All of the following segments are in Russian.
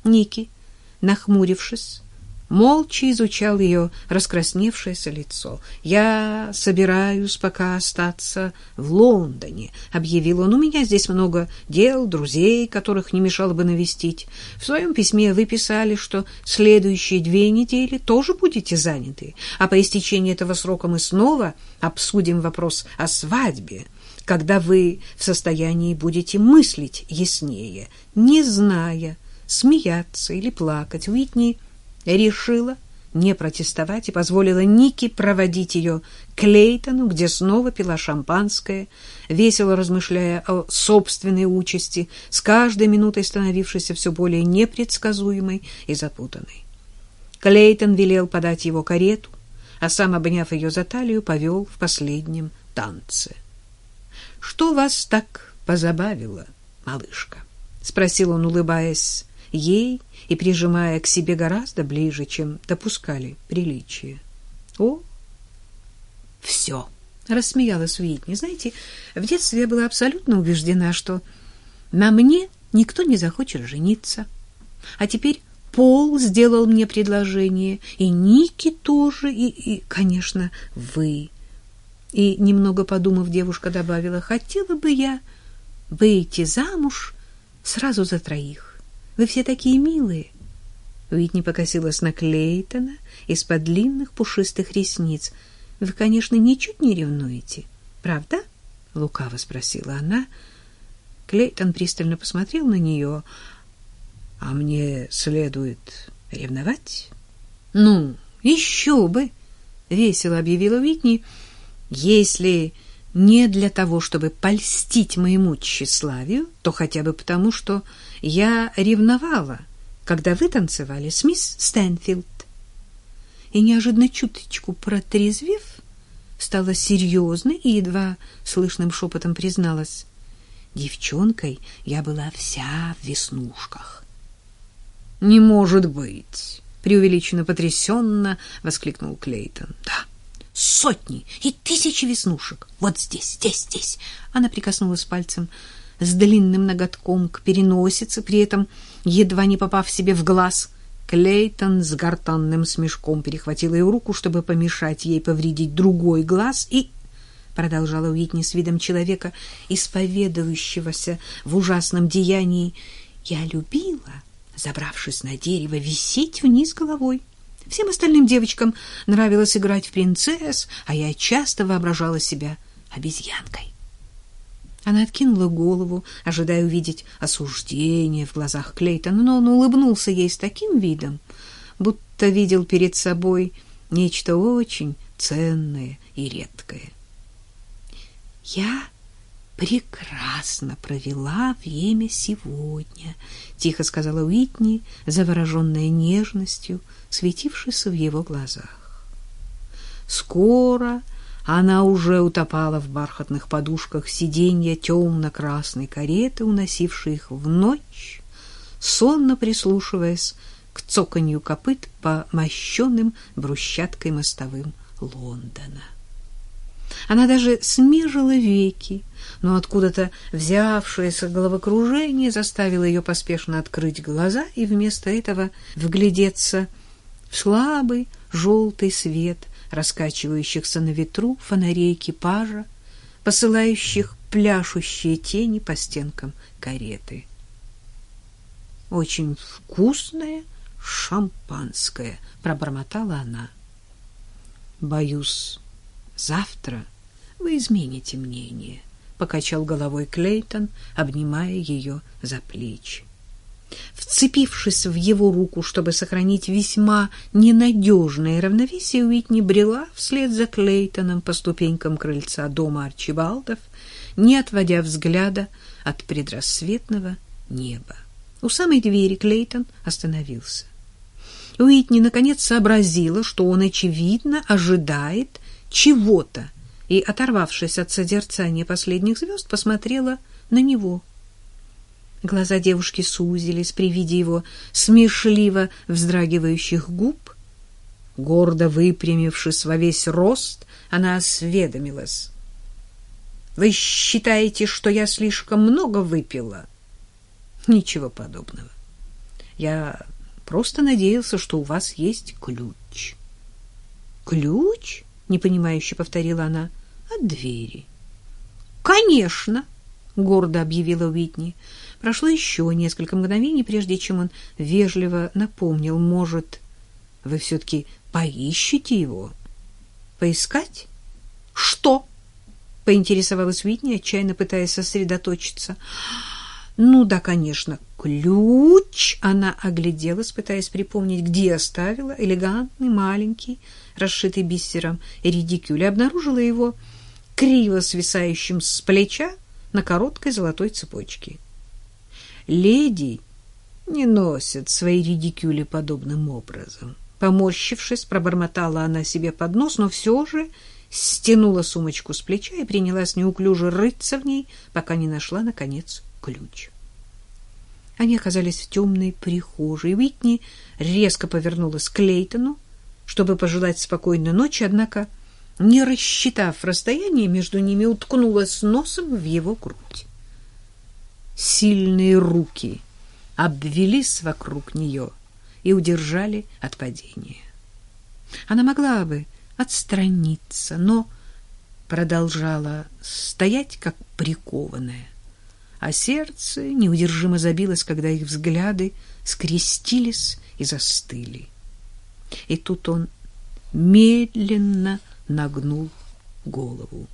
Ники, нахмурившись, молча изучал ее раскрасневшееся лицо. «Я собираюсь пока остаться в Лондоне», — объявил он. «У меня здесь много дел, друзей, которых не мешало бы навестить. В своем письме вы писали, что следующие 2 недели тоже будете заняты, а по истечении этого срока мы снова обсудим вопрос о свадьбе, когда вы в состоянии будете мыслить яснее, не зная, смеяться или плакать». Уитни решила не протестовать и позволила Нике проводить ее к Лейтону, где снова пила шампанское, весело размышляя о собственной участи, с каждой минутой становившейся все более непредсказуемой и запутанной. Клейтон велел подать его карету, а сам, обняв ее за талию, повел в последнем танце. «Что вас так позабавило, малышка?» — спросил он, улыбаясь ей и прижимая к себе гораздо ближе, чем допускали приличия. «О, все!» — рассмеялась Уитни. «Знаете, в детстве я была абсолютно убеждена, что на мне никто не захочет жениться. А теперь Пол сделал мне предложение, и Ники тоже, и, конечно, вы». И, немного подумав, девушка добавила: «Хотела бы я выйти замуж сразу за 3. Вы все такие милые». Уитни покосилась на Клейтона из-под длинных пушистых ресниц. «Вы, конечно, ничуть не ревнуете, правда?» — лукаво спросила она. Клейтон пристально посмотрел на нее. «А мне следует ревновать?» «Ну, еще бы!» — весело объявила Уитни. «Если не для того, чтобы польстить моему тщеславию, то хотя бы потому, что я ревновала, когда вы танцевали с мисс Стэнфилд». И неожиданно чуточку протрезвев, стала серьезной и едва слышным шепотом призналась: «Девчонкой я была вся в веснушках». «Не может быть!» — преувеличенно потрясенно воскликнул Клейтон. «Да, 100 и 1000 веснушек. Вот здесь, здесь, здесь». Она прикоснулась пальцем с длинным ноготком к переносице, при этом едва не попав себе в глаз. Клейтон с гортанным смешком перехватил ее руку, чтобы помешать ей повредить другой глаз, и продолжала Уитни с видом человека, исповедующегося в ужасном деянии: «Я любила, забравшись на дерево, висеть вниз головой. Всем остальным девочкам нравилось играть в принцесс, а я часто воображала себя обезьянкой». Она откинула голову, ожидая увидеть осуждение в глазах Клейтона, но он улыбнулся ей с таким видом, будто видел перед собой нечто очень ценное и редкое. «Я прекрасно провела время сегодня», — тихо сказала Уитни, завороженная нежностью, светившейся в его глазах. Скоро она уже утопала в бархатных подушках сиденья темно-красной кареты, уносившей их в ночь, сонно прислушиваясь к цоканью копыт по мощенным брусчаткой мостовым Лондона. Она даже смежила веки, но откуда-то взявшееся головокружение заставило ее поспешно открыть глаза и вместо этого вглядеться в слабый желтый свет раскачивающихся на ветру фонарей экипажа, посылающих пляшущие тени по стенкам кареты. «Очень вкусное шампанское», — пробормотала она. «Боюсь, завтра вы измените мнение», — покачал головой Клейтон, обнимая ее за плечи. Вцепившись в его руку, чтобы сохранить весьма ненадежное равновесие, Уитни брела вслед за Клейтоном по ступенькам крыльца дома Арчибалдов, не отводя взгляда от предрассветного неба. У самой двери Клейтон остановился. Уитни наконец сообразила, что он, очевидно, ожидает чего-то, и, оторвавшись от созерцания последних звезд, посмотрела на него. Глаза девушки сузились при виде его смешливо вздрагивающих губ. Гордо выпрямившись во весь рост, она осведомилась: «Вы считаете, что я слишком много выпила?» «Ничего подобного. Я просто надеялся, что у вас есть ключ. Ключ? Непонимающе повторила она. От двери. Конечно, гордо объявила Уитни. Прошло еще несколько мгновений, прежде чем он вежливо напомнил: может, вы все-таки поищете его? Поискать? Что? Поинтересовалась Уитни, отчаянно пытаясь сосредоточиться. Ну да, конечно, ключ. Она огляделась, пытаясь припомнить, где оставила элегантный, маленький, расшитый бисером редикюль, и обнаружила его криво свисающим с плеча на короткой золотой цепочке. Леди не носят свои редикюли подобным образом. Поморщившись, пробормотала она себе под нос, но все же стянула сумочку с плеча и принялась неуклюже рыться в ней, пока не нашла, наконец, ключ. Они оказались в темной прихожей. Уитни резко повернулась к Клейтону, чтобы пожелать спокойной ночи, однако, не рассчитав расстояние между ними, уткнулась носом в его грудь. Сильные руки обвелись вокруг нее и удержали от падения. Она могла бы отстраниться, но продолжала стоять, как прикованная, а сердце неудержимо забилось, когда их взгляды скрестились и застыли. И тут он медленно нагнул голову.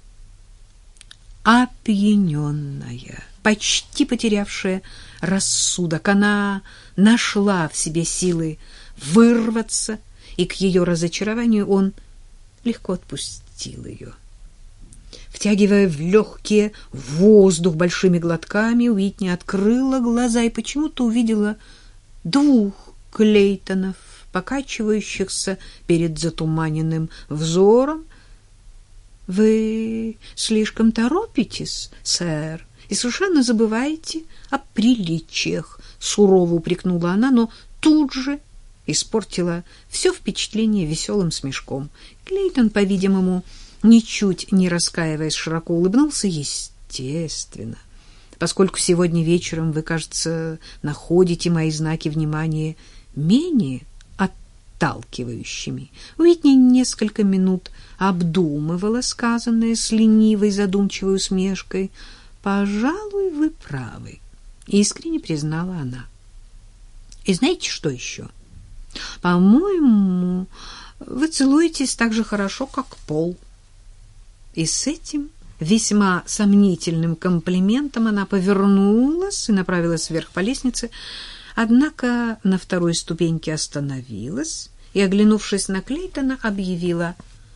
Опьяненная, почти потерявшая рассудок, она нашла в себе силы вырваться, и к ее разочарованию он легко отпустил ее. Втягивая в легкие воздух большими глотками, Уитни открыла глаза и почему-то увидела двух Клейтонов, покачивающихся перед затуманенным взором. — Вы слишком торопитесь, сэр, и совершенно забываете о приличиях, — сурово упрекнула она, но тут же испортила все впечатление веселым смешком. Клейтон, по-видимому, ничуть не раскаиваясь, широко улыбнулся. Естественно, поскольку сегодня вечером вы, кажется, находите мои знаки внимания менее отталкивающими. Уитни несколько минут обдумывала сказанное с ленивой задумчивой усмешкой. «Пожалуй, вы правы», — искренне признала она. «И знаете, что еще? По-моему, вы целуетесь так же хорошо, как Пол». И с этим весьма сомнительным комплиментом она повернулась и направилась вверх по лестнице, однако на второй ступеньке остановилась и, оглянувшись на Клейтона, объявила: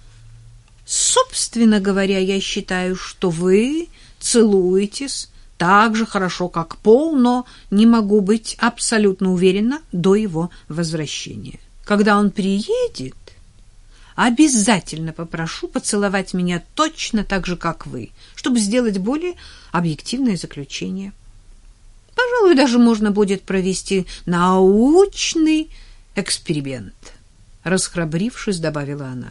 «Собственно говоря, я считаю, что вы целуетесь так же хорошо, как Пол, но не могу быть абсолютно уверена до его возвращения. Когда он приедет, обязательно попрошу поцеловать меня точно так же, как вы, чтобы сделать более объективное заключение. Пожалуй, даже можно будет провести научный эксперимент», — расхрабрившись, добавила она.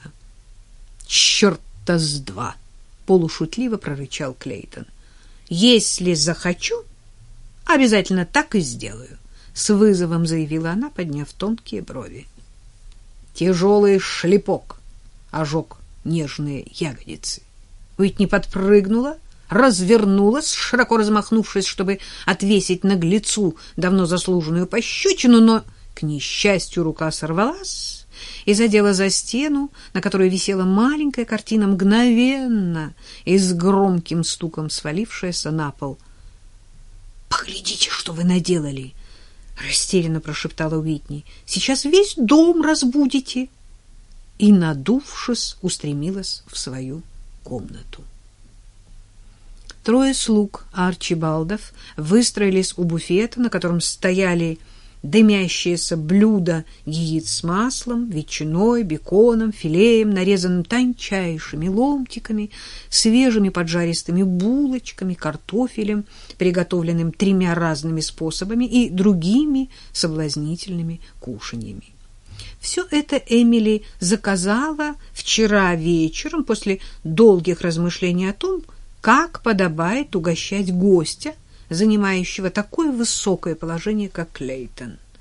«Чёрта с два!» — полушутливо прорычал Клейтон. «Если захочу, обязательно так и сделаю», — с вызовом заявила она, подняв тонкие брови. Тяжелый шлепок ожег нежные ягодицы. Уитни подпрыгнула, развернулась, широко размахнувшись, чтобы отвесить наглецу давно заслуженную пощечину, но, к несчастью, рука сорвалась и задела за стену, на которой висела маленькая картина, мгновенно и с громким стуком свалившаяся на пол. «Поглядите, что вы наделали!» — растерянно прошептала Уитни. «Сейчас весь дом разбудите!» И, надувшись, устремилась в свою комнату. Трое слуг Арчибалдов выстроились у буфета, на котором стояли дымящиеся блюда яиц с маслом, ветчиной, беконом, филеем, нарезанным тончайшими ломтиками, свежими поджаристыми булочками, картофелем, приготовленным 3 разными способами, и другими соблазнительными кушаньями. Все это Эмили заказала вчера вечером после долгих размышлений о том, как подобает угощать гостя, занимающего такое высокое положение, как Клейтон.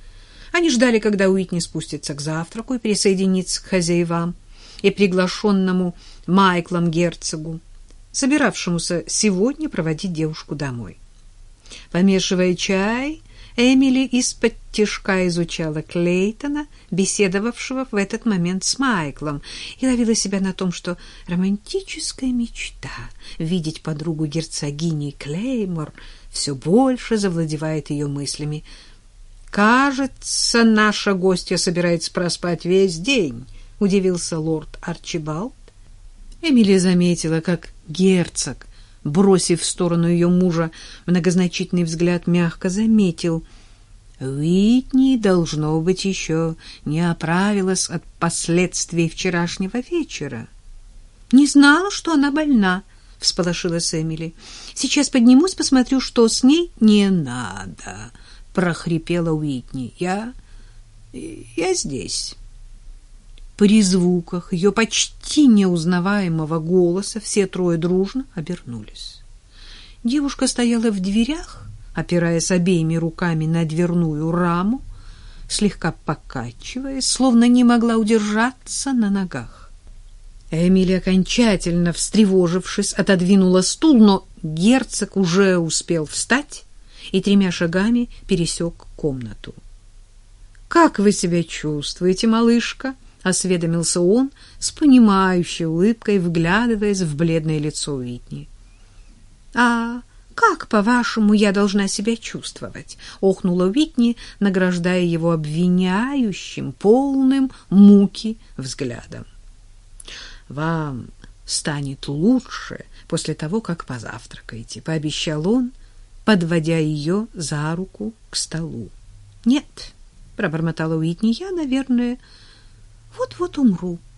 Они ждали, когда Уитни спустится к завтраку и присоединится к хозяевам и приглашенному Майклом герцогу, собиравшемуся сегодня проводить девушку домой. Помешивая чай, Эмили из-под тишка изучала Клейтона, беседовавшего в этот момент с Майклом, и ловила себя на том, что романтическая мечта видеть подругу герцогини Клеймор все больше завладевает ее мыслями. «Кажется, наша гостья собирается проспать весь день», — удивился лорд Арчибалд. Эмили заметила, как герцог, бросив в сторону ее мужа многозначительный взгляд, мягко заметил: «Уитни, должно быть, еще не оправилась от последствий вчерашнего вечера». «Не знала, что она больна», — всполошилась Эмили. «Сейчас поднимусь, посмотрю, что с ней». «Не надо», — прохрипела Уитни. «Я здесь». При звуках ее почти неузнаваемого голоса все трое дружно обернулись. Девушка стояла в дверях, опираясь обеими руками на дверную раму, слегка покачиваясь, словно не могла удержаться на ногах. Эмилия, окончательно встревожившись, отодвинула стул, но герцог уже успел встать и 3 шагами пересек комнату. «Как вы себя чувствуете, малышка?» — осведомился он с понимающей улыбкой, вглядываясь в бледное лицо Уитни. «А как, по-вашему, я должна себя чувствовать?» — охнула Уитни, награждая его обвиняющим, полным муки взглядом. «Вам станет лучше после того, как позавтракаете», — пообещал он, подводя ее за руку к столу. «Нет», — пробормотала Уитни, — «я, наверное, вот-вот умру».